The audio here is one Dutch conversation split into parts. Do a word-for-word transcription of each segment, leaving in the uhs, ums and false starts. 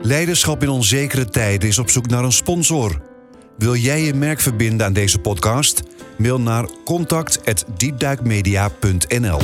Leiderschap in onzekere tijden is op zoek naar een sponsor. Wil jij je merk verbinden aan deze podcast? Mail naar contact at diepduikmedia punt n l.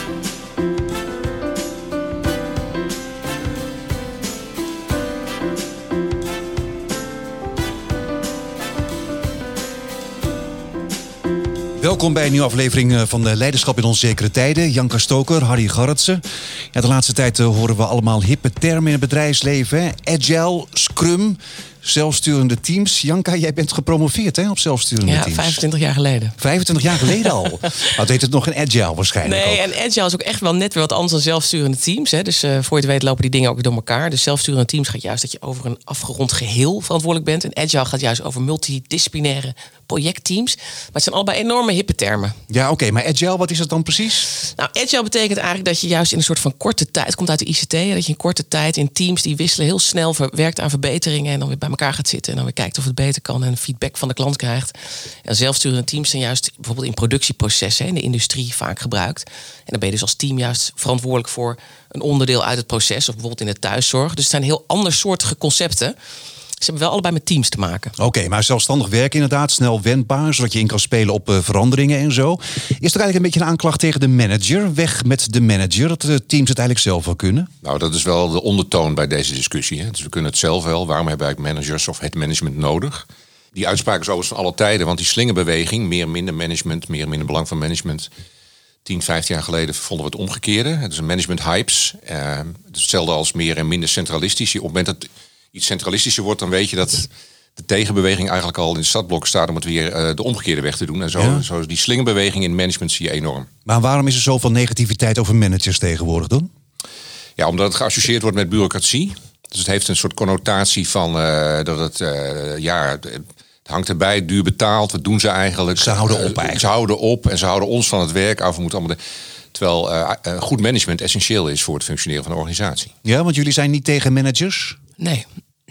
Welkom bij een nieuwe aflevering van Leiderschap in onzekere tijden. Janka Stoker, Harry Garretsen. Ja, de laatste tijd uh, horen we allemaal hippe termen in het bedrijfsleven. Hè? Agile, Scrum, zelfsturende teams. Janka, jij bent gepromoveerd hè, op zelfsturende ja, teams. Ja, vijfentwintig jaar geleden. vijfentwintig jaar geleden al? Nou, het heet het nog een Agile waarschijnlijk Nee, ook. en Agile is ook echt wel net weer wat anders dan zelfsturende teams. Hè. Dus uh, voor je het weet lopen die dingen ook weer door elkaar. Dus zelfsturende teams gaat juist dat je over een afgerond geheel verantwoordelijk bent. En Agile gaat juist over multidisciplinaire projectteams. Maar het zijn allebei enorme hippe termen. Ja, oké. Okay, maar Agile, wat is het dan precies? Nou, Agile betekent eigenlijk dat je juist in een soort van korte tijd... Het komt uit de I C T, hè, dat je in korte tijd in teams die wisselen... heel snel werkt aan verbeteringen en dan weer bij elkaar gaat zitten... en dan weer kijkt of het beter kan en feedback van de klant krijgt. En zelfsturende teams zijn juist bijvoorbeeld in productieprocessen... Hè, in de industrie vaak gebruikt. En dan ben je dus als team juist verantwoordelijk voor... een onderdeel uit het proces of bijvoorbeeld in de thuiszorg. Dus het zijn heel andersoortige concepten... Ze hebben wel allebei met teams te maken. Oké, okay, maar zelfstandig werken inderdaad, snel wendbaar... zodat je in kan spelen op uh, veranderingen en zo. Is er eigenlijk een beetje een aanklacht tegen de manager? Weg met de manager, dat de teams het eigenlijk zelf wel kunnen? Nou, dat is wel de ondertoon bij deze discussie. Hè? Dus we kunnen het zelf wel. Waarom hebben wij managers of het management nodig? Die uitspraak is overigens van alle tijden. Want die slingerbeweging, meer minder management... meer minder belang van management... tien, vijftien jaar geleden vonden we het omgekeerde. Het is een management hypes. Uh, hetzelfde als meer en minder centralistisch. Op het moment dat iets centralistischer wordt, dan weet je dat de tegenbeweging eigenlijk al in het startblok staat om het weer uh, de omgekeerde weg te doen. En zo, ja. zo is die slingerbeweging in management zie je enorm. Maar waarom is er zoveel negativiteit over managers tegenwoordig dan? Ja, omdat het geassocieerd wordt met bureaucratie. Dus het heeft een soort connotatie van uh, dat het uh, ja, het hangt erbij, duur betaald. Wat doen ze eigenlijk? Ze houden op eigenlijk. Uh, ze houden op en ze houden ons van het werk af. We moeten allemaal de, terwijl uh, uh, goed management essentieel is voor het functioneren van de organisatie. Ja, want jullie zijn niet tegen managers? Nee.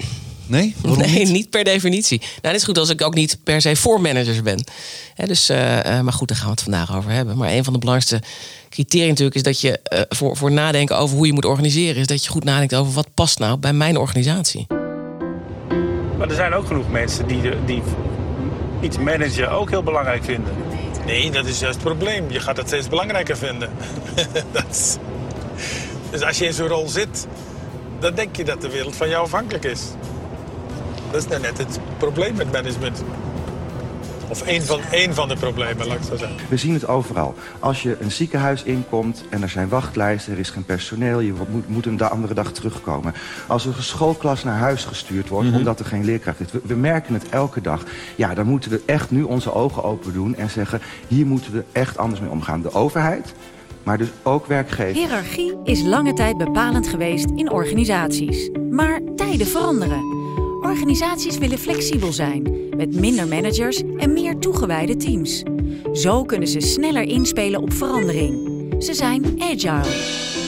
Nee? Waarom nee, niet? niet per definitie. Nou, het is goed als ik ook niet per se voor managers ben. He, dus, uh, uh, maar goed, daar gaan we het vandaag over hebben. Maar een van de belangrijkste criteria natuurlijk is dat je uh, voor, voor nadenken over hoe je moet organiseren, is dat je goed nadenkt over wat past nou bij mijn organisatie. Maar er zijn ook genoeg mensen die, die iets managen ook heel belangrijk vinden. Nee, dat is juist het probleem. Je gaat het steeds belangrijker vinden. dat is... Dus als je in zo'n rol zit, dan denk je dat de wereld van jou afhankelijk is. Dat is nou net het probleem met management. Of één van, één van de problemen, laat ik zo zeggen. We zien het overal. Als je een ziekenhuis inkomt en er zijn wachtlijsten, er is geen personeel, je moet, moet een de andere dag terugkomen. Als er een schoolklas naar huis gestuurd wordt, mm-hmm. omdat er geen leerkracht is. We, we merken het elke dag. Ja, dan moeten we echt nu onze ogen open doen en zeggen, hier moeten we echt anders mee omgaan. De overheid, maar dus ook werkgevers. Hiërarchie is lange tijd bepalend geweest in organisaties. Maar tijden veranderen. Organisaties willen flexibel zijn, met minder managers en meer toegewijde teams. Zo kunnen ze sneller inspelen op verandering. Ze zijn agile.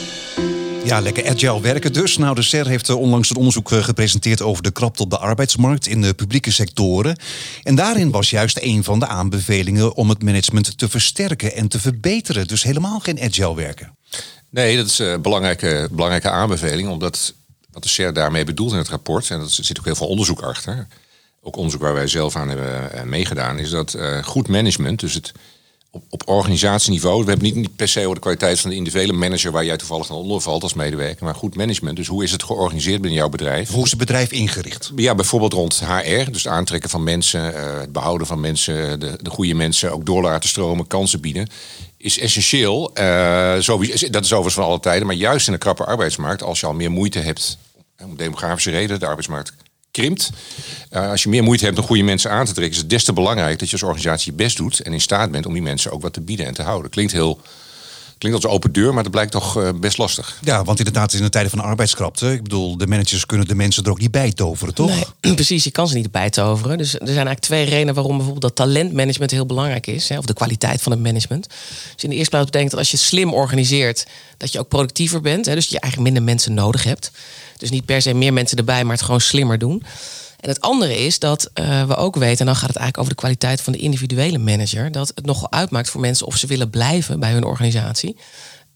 Ja, lekker agile werken dus. Nou, de S E R heeft onlangs een onderzoek gepresenteerd over de krapte op de arbeidsmarkt in de publieke sectoren. En daarin was juist een van de aanbevelingen om het management te versterken en te verbeteren. Dus helemaal geen agile werken. Nee, dat is een belangrijke, belangrijke aanbeveling, omdat wat de S E R daarmee bedoelt in het rapport, en er zit ook heel veel onderzoek achter, ook onderzoek waar wij zelf aan hebben uh, meegedaan, is dat uh, goed management, dus het op, op organisatieniveau, we hebben niet, niet per se over de kwaliteit van de individuele manager waar jij toevallig dan onder valt als medewerker, maar goed management, dus hoe is het georganiseerd binnen jouw bedrijf? Hoe is het bedrijf ingericht? Ja, bijvoorbeeld rond H R, dus het aantrekken van mensen, uh, het behouden van mensen, de, de goede mensen ook door laten stromen, kansen bieden, is essentieel. Uh, sowieso, dat is overigens van alle tijden, maar juist in een krappe arbeidsmarkt, als je al meer moeite hebt, om demografische redenen, de arbeidsmarkt krimpt. Uh, als je meer moeite hebt om goede mensen aan te trekken, is het des te belangrijk dat je als organisatie je best doet en in staat bent om die mensen ook wat te bieden en te houden. Klinkt heel, klinkt als een open deur, maar dat blijkt toch uh, best lastig. Ja, want inderdaad in de tijden van arbeidskrapte, ik bedoel, de managers kunnen de mensen er ook niet bij toveren, toch? Nee, precies, je kan ze niet bij toveren. Dus er zijn eigenlijk twee redenen waarom bijvoorbeeld dat talentmanagement heel belangrijk is, hè, of de kwaliteit van het management. Dus in de eerste plaats betekent dat als je slim organiseert, dat je ook productiever bent, hè, dus dat je eigenlijk minder mensen nodig hebt. Dus niet per se meer mensen erbij, maar het gewoon slimmer doen. En het andere is dat uh, we ook weten, en dan gaat het eigenlijk over de kwaliteit van de individuele manager, dat het nogal uitmaakt voor mensen of ze willen blijven bij hun organisatie.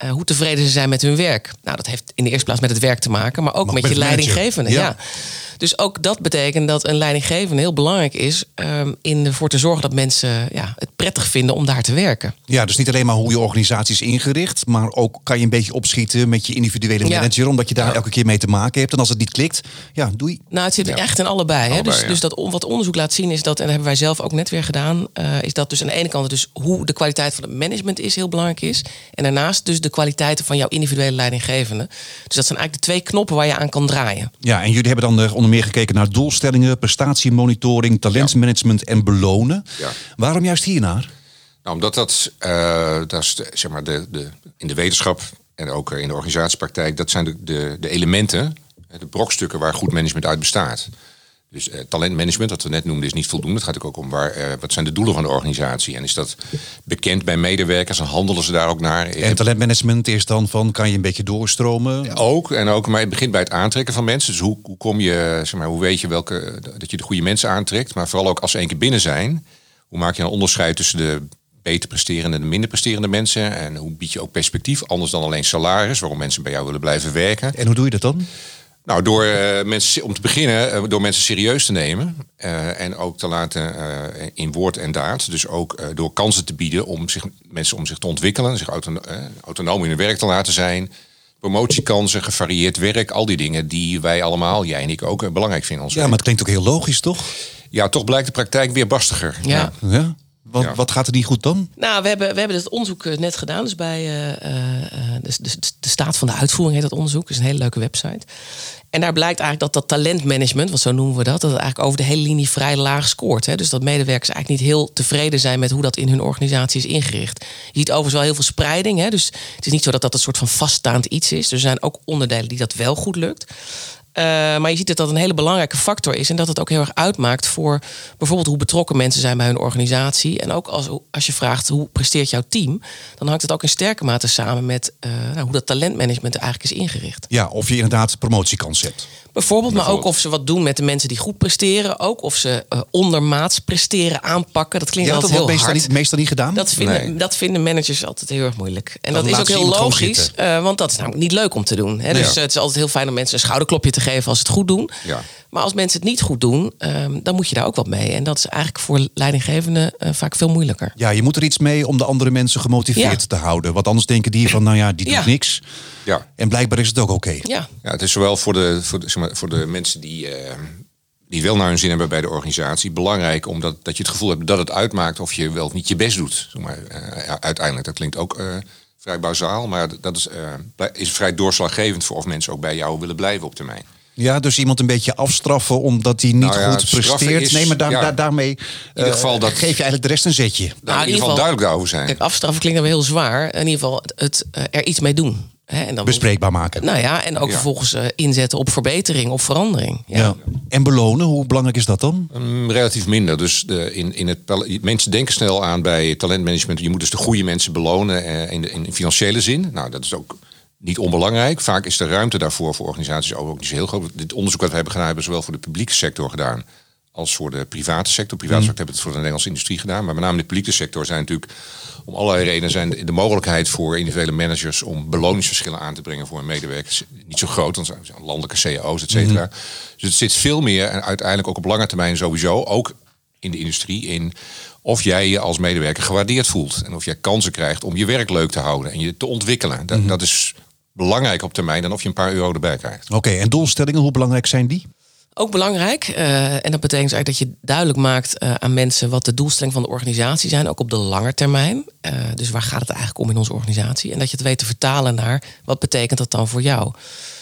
uh, hoe tevreden ze zijn met hun werk. Nou, dat heeft in de eerste plaats met het werk te maken, maar ook Nog met, met je leidinggevende. Ja. ja. Dus ook dat betekent dat een leidinggevende heel belangrijk is um, in ervoor te zorgen dat mensen ja, het prettig vinden om daar te werken. Ja, dus niet alleen maar hoe je organisatie is ingericht, maar ook kan je een beetje opschieten met je individuele manager, ja. omdat je daar ja. elke keer mee te maken hebt. En als het niet klikt, ja, doei. Nou, het zit ja. echt in allebei. allebei hè? Dus, ja. dus dat, wat onderzoek laat zien is dat, en dat hebben wij zelf ook net weer gedaan, uh, is dat dus aan de ene kant dus hoe de kwaliteit van het management is heel belangrijk is. En daarnaast dus de kwaliteiten van jouw individuele leidinggevende. Dus dat zijn eigenlijk de twee knoppen waar je aan kan draaien. Ja, en jullie hebben dan onder meer gekeken naar doelstellingen, prestatiemonitoring, talentsmanagement en belonen. Ja. Waarom juist hiernaar? Nou, omdat dat, uh, dat is de, zeg maar de, de, in de wetenschap en ook in de organisatiepraktijk, dat zijn de, de, de elementen, de brokstukken waar goed management uit bestaat. Dus uh, talentmanagement, wat we net noemden, is niet voldoende. Het gaat ook om waar, uh, wat zijn de doelen van de organisatie. En is dat bekend bij medewerkers en handelen ze daar ook naar? En talentmanagement is dan van, kan je een beetje doorstromen? Ook, en ook, maar het begint bij het aantrekken van mensen. Dus hoe, hoe kom je, zeg maar, hoe weet je welke, dat je de goede mensen aantrekt? Maar vooral ook als ze één keer binnen zijn, hoe maak je een onderscheid tussen de beter presterende en de minder presterende mensen? En hoe bied je ook perspectief, anders dan alleen salaris, waarom mensen bij jou willen blijven werken? En hoe doe je dat dan? Nou, door uh, mensen, om te beginnen, uh, door mensen serieus te nemen. Uh, en ook te laten uh, in woord en daad. Dus ook uh, door kansen te bieden om zich, mensen om zich te ontwikkelen. Zich autono- uh, autonoom in hun werk te laten zijn. Promotiekansen, gevarieerd werk. Al die dingen die wij allemaal, jij en ik ook, uh, belangrijk vinden. Ja, maar het klinkt ook heel logisch, toch? Ja, toch blijkt de praktijk weer barstiger. Ja. ja. ja. Wat, ja. wat gaat er niet goed dan? Nou, we hebben, we hebben het onderzoek net gedaan. Dus bij uh, uh, de, de, de staat van de uitvoering heet dat onderzoek. Dat is een hele leuke website. En daar blijkt eigenlijk dat dat talentmanagement, want zo noemen we dat, dat het eigenlijk over de hele linie vrij laag scoort. Hè? Dus dat medewerkers eigenlijk niet heel tevreden zijn met hoe dat in hun organisatie is ingericht. Je ziet overigens wel heel veel spreiding. Hè? Dus het is niet zo dat dat een soort van vaststaand iets is. Er zijn ook onderdelen die dat wel goed lukt. Uh, maar je ziet dat dat een hele belangrijke factor is. En dat het ook heel erg uitmaakt voor bijvoorbeeld hoe betrokken mensen zijn bij hun organisatie. En ook als, als je vraagt hoe presteert jouw team, dan hangt het ook in sterke mate samen met uh, nou, hoe dat talentmanagement er eigenlijk is ingericht. Ja, of je inderdaad promotiekans hebt. Bijvoorbeeld, maar ook of ze wat doen met de mensen die goed presteren. Ook of ze uh, ondermaats presteren, aanpakken. Dat klinkt ja, altijd dat heel meestal hard. Niet, meestal niet gedaan? Dat vinden, nee. dat vinden managers altijd heel erg moeilijk. En dat, dat is ook heel logisch, uh, want dat is namelijk niet leuk om te doen. Hè? Dus ja. uh, het is altijd heel fijn om mensen een schouderklopje te geven als ze het goed doen. Ja. Maar als mensen het niet goed doen, um, dan moet je daar ook wat mee. En dat is eigenlijk voor leidinggevenden uh, vaak veel moeilijker. Ja, je moet er iets mee om de andere mensen gemotiveerd ja. te houden. Want anders denken die van, nou ja, die doet ja. niks. Ja. En blijkbaar is het ook oké. Okay. Ja. Ja, het is zowel voor de, voor de, zeg maar, voor de mensen die, uh, die wel naar hun zin hebben bij de organisatie belangrijk, omdat dat je het gevoel hebt dat het uitmaakt of je wel of niet je best doet. Zeg maar, uh, uiteindelijk, dat klinkt ook uh, vrij bazaal, maar dat is, uh, is vrij doorslaggevend voor of mensen ook bij jou willen blijven op termijn. Ja, dus iemand een beetje afstraffen omdat hij niet nou ja, goed presteert. Is, nee, maar daar, ja, daar, daarmee in ieder geval dat, geef je eigenlijk de rest een zetje. Nou, in, in ieder geval duidelijk daarover zijn. Kijk, afstraffen klinkt dan wel heel zwaar. In ieder geval het, het uh, er iets mee doen. Hè, en dan bespreekbaar maken. Nou ja, en ook ja. vervolgens uh, inzetten op verbetering, op verandering. Ja. Ja. En belonen, hoe belangrijk is dat dan? Um, relatief minder. Dus de, in, in het, mensen denken snel aan bij talentmanagement. Je moet dus de goede mensen belonen uh, in, de, in financiële zin. Nou, dat is ook niet onbelangrijk. Vaak is de ruimte daarvoor voor organisaties ook niet zo heel groot. Dit onderzoek dat we hebben gedaan, hebben we zowel voor de publieke sector gedaan als voor de private sector. Private sector mm. hebben het voor de Nederlandse industrie gedaan. Maar met name de publieke sector zijn natuurlijk om allerlei redenen zijn de, de mogelijkheid voor individuele managers om beloningsverschillen aan te brengen voor hun medewerkers niet zo groot. Want er zijn landelijke C E O's, et cetera. Mm. Dus het zit veel meer en uiteindelijk ook op lange termijn sowieso, ook in de industrie, in of jij je als medewerker gewaardeerd voelt. En of jij kansen krijgt om je werk leuk te houden en je te ontwikkelen. Dat, mm. dat is belangrijk op termijn dan of je een paar euro erbij krijgt. Oké, okay, en doelstellingen, hoe belangrijk zijn die? Ook belangrijk. Uh, en dat betekent eigenlijk dat je duidelijk maakt uh, aan mensen wat de doelstellingen van de organisatie zijn, ook op de lange termijn. Uh, dus waar gaat het eigenlijk om in onze organisatie? En dat je het weet te vertalen naar wat betekent dat dan voor jou?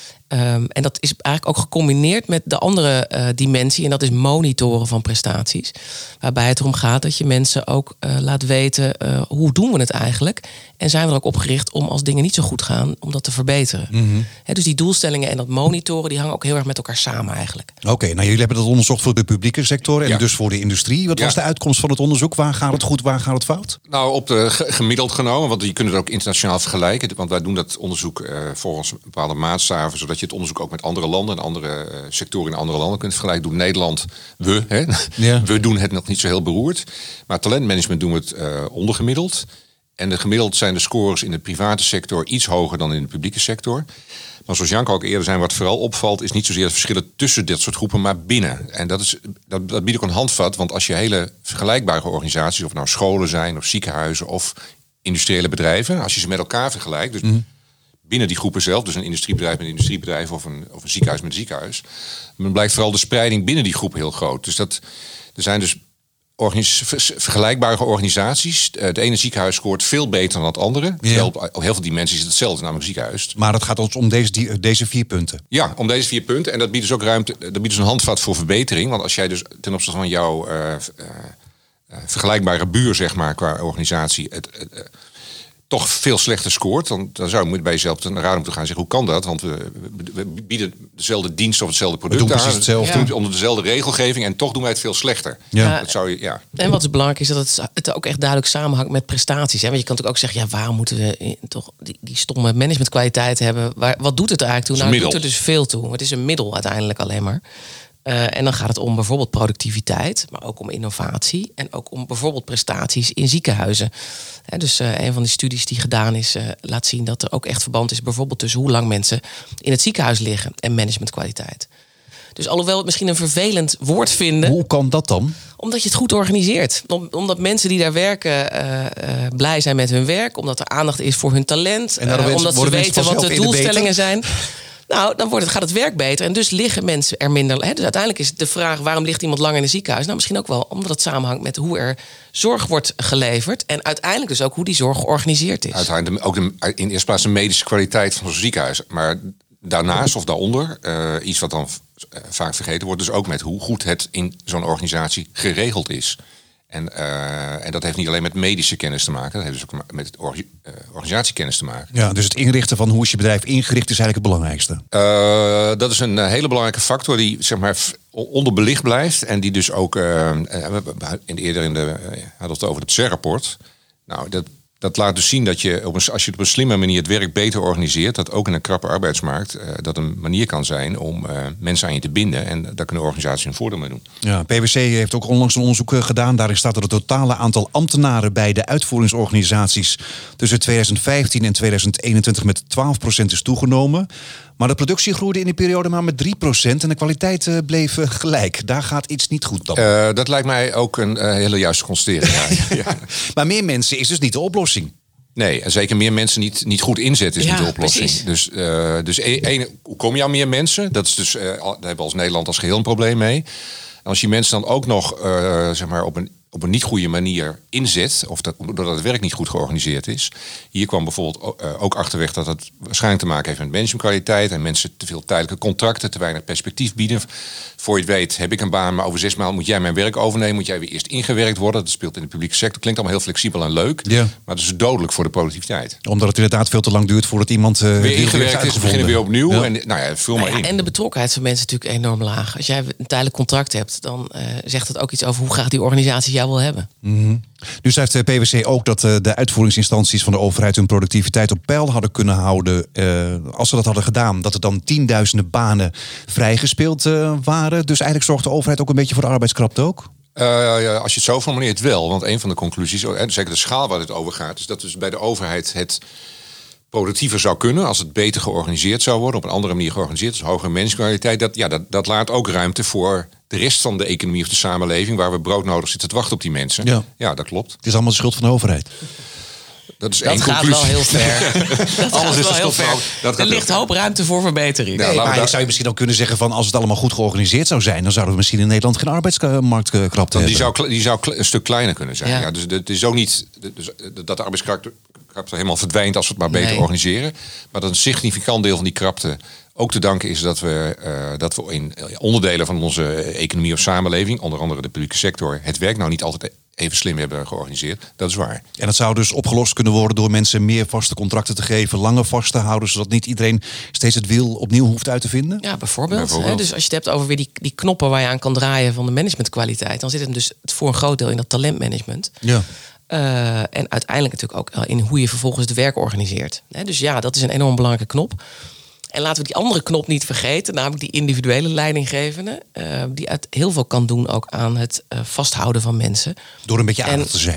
Um, en dat is eigenlijk ook gecombineerd met de andere uh, dimensie. En dat is monitoren van prestaties. Waarbij het erom gaat dat je mensen ook uh, laat weten uh, hoe doen we het eigenlijk. En zijn we er ook opgericht om als dingen niet zo goed gaan, om dat te verbeteren. Mm-hmm. He, dus die doelstellingen en dat monitoren, die hangen ook heel erg met elkaar samen eigenlijk. Oké, okay, nou jullie hebben dat onderzocht voor de publieke sector en ja. dus voor de industrie. Wat ja. was de uitkomst van het onderzoek? Waar gaat het goed, waar gaat het fout? Nou, op de gemiddeld genomen, want je kunt het ook internationaal vergelijken. Want wij doen dat onderzoek uh, volgens bepaalde maatstaven, zodat je het onderzoek ook met andere landen en andere uh, sectoren in andere landen kunt vergelijken. Doet Nederland, we, hè? Ja. we doen het nog niet zo heel beroerd. Maar talentmanagement doen we het uh, ondergemiddeld. En de gemiddeld zijn de scores in de private sector iets hoger dan in de publieke sector. Maar zoals Janke ook eerder zei, wat vooral opvalt is niet zozeer de verschillen tussen dit soort groepen, maar binnen. En dat, is, dat, dat biedt ook een handvat, want als je hele vergelijkbare organisaties, of het nou scholen zijn, of ziekenhuizen, of industriële bedrijven, als je ze met elkaar vergelijkt, dus mm. binnen die groepen zelf, dus een industriebedrijf met een industriebedrijf of een, of een ziekenhuis met een ziekenhuis, dan blijkt vooral de spreiding binnen die groepen heel groot. Dus dat, er zijn dus Organis- vergelijkbare organisaties. Het ene ziekenhuis scoort veel beter dan het andere. Ja. Op heel veel dimensies is het hetzelfde, namelijk ziekenhuis. Maar het gaat ons om deze, die, deze vier punten. Ja, om deze vier punten. En dat biedt dus ook ruimte. Dat biedt dus een handvat voor verbetering. Want als jij dus ten opzichte van jouw uh, uh, uh, vergelijkbare buur, zeg maar, qua organisatie, het, uh, uh, toch veel slechter scoort, dan, dan zou je bij jezelf ten raad om te gaan zeggen, hoe kan dat? Want we, we bieden dezelfde dienst of hetzelfde product we doen aan. Precies hetzelfde. We doen het onder dezelfde regelgeving en toch doen wij het veel slechter. Ja. Dat zou je, ja. En wat is belangrijk is dat het, het ook echt duidelijk samenhangt met prestaties. Hè? Want je kan natuurlijk ook zeggen, ja, waarom moeten we toch die, die stomme managementkwaliteit hebben? Waar, wat doet het er eigenlijk toe? Nou, het doet er dus veel toe. Het is een middel uiteindelijk alleen maar. Uh, en dan gaat het om bijvoorbeeld productiviteit, maar ook om innovatie en ook om bijvoorbeeld prestaties in ziekenhuizen. He, dus uh, een van die studies die gedaan is, uh, laat zien dat er ook echt verband is bijvoorbeeld tussen hoe lang mensen in het ziekenhuis liggen en managementkwaliteit. Dus alhoewel we het misschien een vervelend woord vinden. Hoe kan dat dan? Omdat je het goed organiseert. Om, omdat mensen die daar werken uh, uh, blij zijn met hun werk, omdat er aandacht is voor hun talent, en uh, omdat ze weten wat de doelstellingen zijn. Nou, dan wordt het, gaat het werk beter en dus liggen mensen er minder. Hè? Dus uiteindelijk is de vraag, waarom ligt iemand langer in een ziekenhuis? Nou, misschien ook wel omdat het samenhangt met hoe er zorg wordt geleverd. En uiteindelijk dus ook hoe die zorg georganiseerd is. Uiteindelijk ook de, in de eerste plaats de medische kwaliteit van zo'n ziekenhuis. Maar daarnaast of daaronder, uh, iets wat dan uh, vaak vergeten wordt, dus ook met hoe goed het in zo'n organisatie geregeld is. En, uh, en dat heeft niet alleen met medische kennis te maken, dat heeft dus ook met orga- uh, organisatiekennis te maken. Ja, dus het inrichten van hoe is je bedrijf ingericht is eigenlijk het belangrijkste. Uh, dat is een uh, hele belangrijke factor die zeg maar onderbelicht blijft en die dus ook uh, in de, eerder in de uh, had het over het C E R-rapport. Nou, dat Dat laat dus zien dat je, op een, als je op een slimme manier het werk beter organiseert, dat ook in een krappe arbeidsmarkt uh, dat een manier kan zijn om uh, mensen aan je te binden. En daar kunnen organisaties een voordeel mee doen. Ja, P W C heeft ook onlangs een onderzoek gedaan. Daarin staat dat het totale aantal ambtenaren bij de uitvoeringsorganisaties tussen tweeduizend vijftien en tweeduizend eenentwintig met twaalf procent is toegenomen. Maar de productie groeide in die periode maar met drie procent en de kwaliteit uh, bleef uh, gelijk. Daar gaat iets niet goed dan. Uh, dat lijkt mij ook een uh, hele juiste constatering. Ja. Ja. Maar meer mensen is dus niet de oplossing. Nee, en zeker meer mensen niet, niet goed inzetten is ja, niet de oplossing. Precies. Dus, uh, dus e- een, hoe kom je aan meer mensen? Dat is dus, uh, daar hebben we als Nederland als geheel een probleem mee. En als je mensen dan ook nog uh, zeg maar op een op een niet goede manier inzet, of dat, doordat het werk niet goed georganiseerd is. Hier kwam bijvoorbeeld uh, ook achterweg dat het waarschijnlijk te maken heeft met managementkwaliteit en mensen te veel tijdelijke contracten, te weinig perspectief bieden. Voor je het weet heb ik een baan, maar over zes maanden moet jij mijn werk overnemen, moet jij weer eerst ingewerkt worden. Dat speelt in de publieke sector. Klinkt allemaal heel flexibel en leuk, ja. Maar het is dodelijk voor de productiviteit. Omdat het inderdaad veel te lang duurt voordat iemand uh, weer ingewerkt is, beginnen weer opnieuw. Ja. En, nou ja, vul nou maar ja, in. En de betrokkenheid van mensen is natuurlijk enorm laag. Als jij een tijdelijk contract hebt, dan uh, zegt het ook iets over hoe graag die organisatie jou wil hebben. Mm-hmm. Nu schrijft de P W C ook dat uh, de uitvoeringsinstanties van de overheid hun productiviteit op peil hadden kunnen houden. Uh, als ze dat hadden gedaan, dat er dan tienduizenden banen vrijgespeeld uh, waren. Dus eigenlijk zorgt de overheid ook een beetje voor de arbeidskrapte ook? Uh, ja, als je het zo formuleert wel, want een van de conclusies, en zeker de schaal waar het over gaat, is dat dus bij de overheid het productiever zou kunnen als het beter georganiseerd zou worden, op een andere manier georganiseerd, dus hogere managementkwaliteit. Dat, ja, dat, dat laat ook ruimte voor de rest van de economie of de samenleving, waar we broodnodig zitten te wachten op die mensen. Ja, ja dat klopt. Het is allemaal de schuld van de overheid. Dat is dat één gaat conclusie. wel heel ver. dat Alles gaat is wel heel ver. ver. Er ligt hoop ruimte voor verbetering. Ja, Nee, maar daar... je zou je misschien ook kunnen zeggen van als het allemaal goed georganiseerd zou zijn, dan zouden we misschien in Nederland geen arbeidsmarktkrapte hebben. Die zou, die zou een stuk kleiner kunnen zijn. Ja. Ja, dus het is ook niet dus, dat de arbeidskrapte helemaal verdwijnt als we het maar beter Nee. organiseren. Maar dat een significant deel van die krapte ook te danken is dat we, uh, dat we in onderdelen van onze economie of samenleving, onder andere de publieke sector, het werk nou niet altijd even slim hebben georganiseerd. Dat is waar. En dat zou dus opgelost kunnen worden door mensen meer vaste contracten te geven, langer vast te houden, zodat niet iedereen steeds het wiel opnieuw hoeft uit te vinden? Ja, bijvoorbeeld. bijvoorbeeld. Hè, dus als je het hebt over weer die, die knoppen waar je aan kan draaien van de managementkwaliteit, dan zit het dus voor een groot deel in dat talentmanagement. Ja. Uh, en uiteindelijk natuurlijk ook in hoe je vervolgens het werk organiseert. Hè, dus ja, dat is een enorm belangrijke knop. En laten we die andere knop niet vergeten, namelijk die individuele leidinggevende, uh, die uit heel veel kan doen ook aan het uh, vasthouden van mensen. Door een beetje En- aardig te zijn.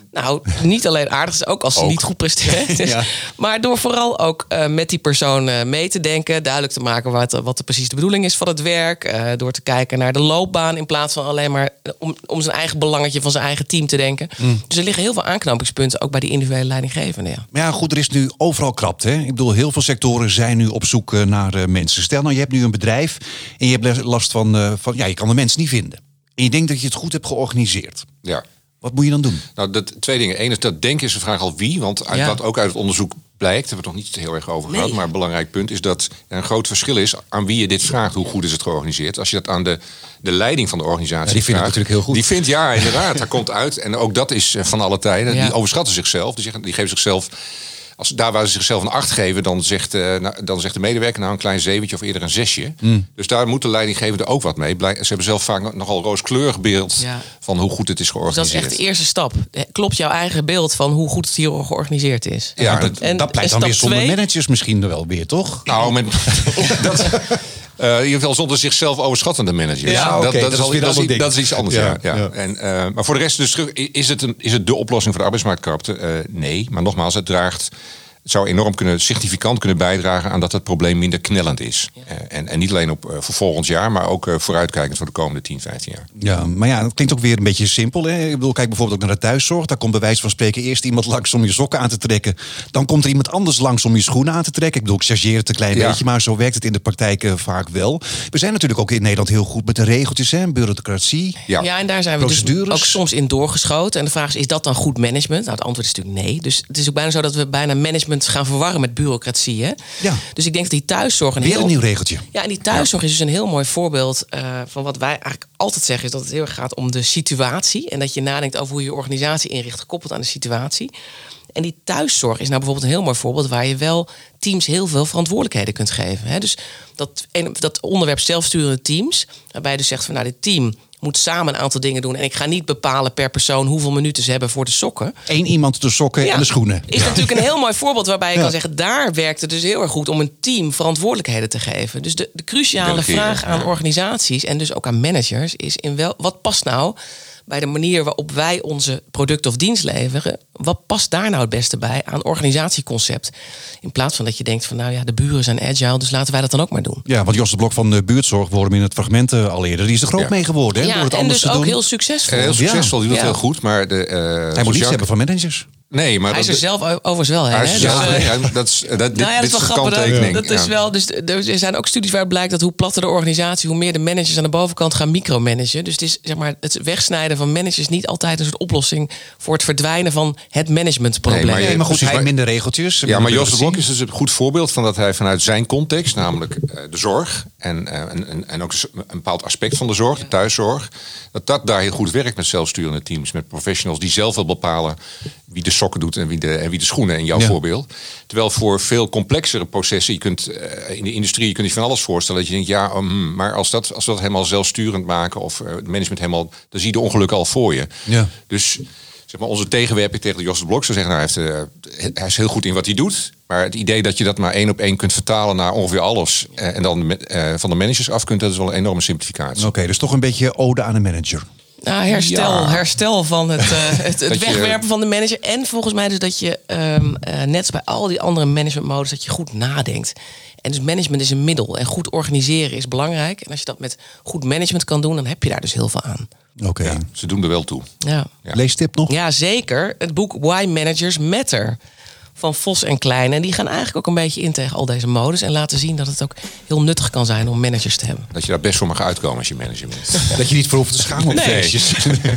Nou, niet alleen aardig, ook als ze Ook. niet goed presteren. Ja. Maar door vooral ook uh, met die persoon uh, mee te denken. Duidelijk te maken wat, wat er precies de bedoeling is van het werk. Uh, door te kijken naar de loopbaan. In plaats van alleen maar om, om zijn eigen belangetje van zijn eigen team te denken. Mm. Dus er liggen heel veel aanknopingspunten. Ook bij die individuele leidinggevende. Ja. Maar ja, goed, er is nu overal krapte. Hè? Ik bedoel, heel veel sectoren zijn nu op zoek uh, naar uh, mensen. Stel nou, je hebt nu een bedrijf. En je hebt last van, uh, van... Ja, je kan de mensen niet vinden. En je denkt dat je het goed hebt georganiseerd. Ja. Wat moet je dan doen? Nou, dat, twee dingen. Eén is dat denken is de vraag al wie. Want uit, Ja. wat ook uit het onderzoek blijkt, hebben we het nog niet heel erg over gehad. Nee. Maar een belangrijk punt is dat er een groot verschil is aan wie je dit vraagt. Hoe goed is het georganiseerd? Als je dat aan de, de leiding van de organisatie Ja, die vindt het vraagt, natuurlijk heel goed. Die vindt, ja, inderdaad, daar komt uit. En ook dat is van alle tijden. Ja. Die overschatten zichzelf. Die, zeggen, die geven zichzelf... Als daar waar ze zichzelf een acht geven, dan zegt, uh, nou, dan zegt de medewerker nou een klein zeventje of eerder een zesje. Mm. Dus daar moet de leidinggevende ook wat mee. Blijk, ze hebben zelf vaak nogal rooskleurig beeld Ja. van hoe goed het is Dus dat georganiseerd. is echt de eerste stap. Klopt jouw eigen beeld van hoe goed het hier georganiseerd is? Ja, Maar dat, en- dat pleit en dan weer stap zonder twee? managers misschien wel weer, toch? Nou, met, dat, uh, in ieder geval zonder zichzelf overschattende managers. Ja, dat, oké, dat, dat is is al, weer dat, is, een ander dat is ding. iets anders. Ja, Ja, ja. ja. En, uh, maar voor de rest, dus terug, is het, een, is het de oplossing voor de arbeidsmarktkrapte? Uh, nee, maar nogmaals, het draagt... Het zou enorm kunnen, significant kunnen bijdragen aan dat het probleem minder knellend is. Ja. Uh, en, en niet alleen op, uh, voor volgend jaar, maar ook uh, vooruitkijkend voor de komende tien, vijftien jaar. Ja, maar ja, dat klinkt ook weer een beetje simpel. Hè? Ik bedoel, kijk bijvoorbeeld ook naar de thuiszorg. Daar komt bij wijze van spreken eerst iemand langs om je sokken aan te trekken. Dan komt er iemand anders langs om je schoenen aan te trekken. Ik bedoel, ik chargeer het een klein Ja. beetje, maar zo werkt het in de praktijk uh, vaak wel. We zijn natuurlijk ook in Nederland heel goed met de regeltjes, hè? Bureaucratie. Ja. Ja, en daar zijn we dus Procedures. ook soms in doorgeschoten. En de vraag is, is dat dan goed management? Nou, het antwoord is natuurlijk nee. Dus het is ook bijna zo dat we bijna management gaan verwarren met bureaucratie. Hè? Ja. Dus ik denk dat die thuiszorg een Weer heel... een nieuw regeltje. Ja, en die thuiszorg is dus een heel mooi voorbeeld uh, van wat wij eigenlijk altijd zeggen, is dat het heel erg gaat om de situatie. En dat je nadenkt over hoe je je organisatie inricht, gekoppeld aan de situatie. En die thuiszorg is nou bijvoorbeeld een heel mooi voorbeeld waar je wel teams heel veel verantwoordelijkheden kunt geven. Hè? Dus dat, dat onderwerp zelfsturende teams, waarbij je dus zegt van nou, dit team moet samen een aantal dingen doen. En ik ga niet bepalen per persoon hoeveel minuten ze hebben voor de sokken. Eén iemand de sokken Ja, en de schoenen. Is natuurlijk een heel mooi voorbeeld waarbij je Ja. kan zeggen, daar werkt het dus heel erg goed om een team verantwoordelijkheden te geven. Dus de, de cruciale Delegeren, vraag aan ja. organisaties en dus ook aan managers is in wel, wat past nou bij de manier waarop wij onze product of dienst leveren? Wat past daar nou het beste bij aan organisatieconcept? In plaats van dat je denkt van nou ja, de buren zijn agile, dus laten wij dat dan ook maar doen. Ja, want Jos de Blok van de buurtzorg, we hoorden hem in het fragment uh, al eerder. Die is er groot Ja. mee geworden, hè? door Ja, het en anders dus te ook doen. heel succesvol. Uh, heel succesvol, die doet Ja. heel goed. Maar de, uh, Hij moet niets hebben van managers. Nee, maar Hij is er dat, zelf overigens wel. Hè? Hij is Dus, zelf- eh, nee, ja, dat is, dat, dit, Nou ja, dat dit is wel is een grappig. Dat, kanttekening. dat is Ja. wel, dus er zijn ook studies waaruit blijkt dat hoe platter de organisatie, hoe meer de managers aan de bovenkant gaan micromanagen. Dus het is zeg maar het wegsnijden van managers niet altijd een soort oplossing voor het verdwijnen van het managementprobleem. Nee, maar je- Nee, maar goed, precies, hij maar- minder regeltjes. Ja, maar Jos de bureaucratie. Blok is dus een goed voorbeeld van dat hij vanuit zijn context, namelijk uh, de zorg en, uh, en, en, en ook een bepaald aspect van de zorg, de thuiszorg, dat dat daar heel goed werkt met zelfsturende teams, met professionals die zelf wel bepalen wie de sokken doet en wie de, en wie de schoenen in jouw Ja. voorbeeld. Terwijl voor veel complexere processen, je kunt uh, in de industrie, je kunt je van alles voorstellen dat je denkt, ja, um, maar als, dat, als we dat helemaal zelfsturend maken of uh, het management helemaal, dan zie je de ongelukken al voor je. Ja. Dus zeg maar, onze tegenwerping tegen de Jos de Blok zou zeggen, nou, hij, heeft, uh, hij is heel goed in wat hij doet. Maar het idee dat je dat maar één op één kunt vertalen naar ongeveer alles uh, en dan uh, van de managers af kunt, dat is wel een enorme simplificatie. Oké, dus toch een beetje ode aan een manager. Nou, herstel, Ja. herstel van het, uh, het, het Dat je- wegwerpen van de manager. En volgens mij dus dat je, um, uh, net als bij al die andere managementmodus, dat je goed nadenkt. En dus management is een middel. En goed organiseren is belangrijk. En als je dat met goed management kan doen, dan heb je daar dus heel veel aan. Oké. Ja, ze doen er wel toe. Ja, Ja. Leestip nog? ja zeker. Het boek Why Managers Matter van Vos en Klein. En die gaan eigenlijk ook een beetje in tegen al deze modus. En laten zien dat het ook heel nuttig kan zijn om managers te hebben. Dat je daar best voor mag uitkomen als je manager bent. Dat je niet voor hoeft te schamen op Nee. feestjes.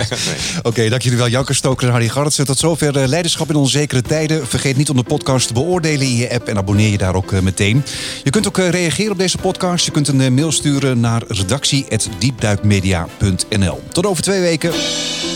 Oké, dank jullie wel. Janker Stoker en Harry Garretsen. Tot zover uh, Leiderschap in onzekere tijden. Vergeet niet om de podcast te beoordelen in je app en abonneer je daar ook uh, meteen. Je kunt ook uh, reageren op deze podcast. Je kunt een uh, mail sturen naar redactie apenstaartje diepduikmedia punt n l. Tot over twee weken.